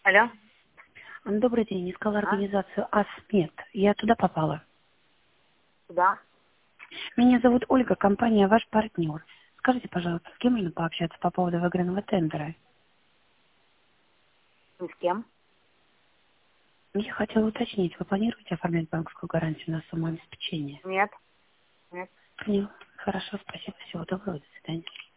Алло. Добрый день. Искала организацию АСМЕД. Я туда попала. Да. Меня зовут Ольга, компания «Ваш партнер». Скажите, пожалуйста, с кем можно пообщаться по поводу выигранного тендера? Ни с кем. Я хотела уточнить, вы планируете оформлять банковскую гарантию на сумму обеспечения? Нет. Нет. Понял. Хорошо, спасибо. Всего доброго. До свидания.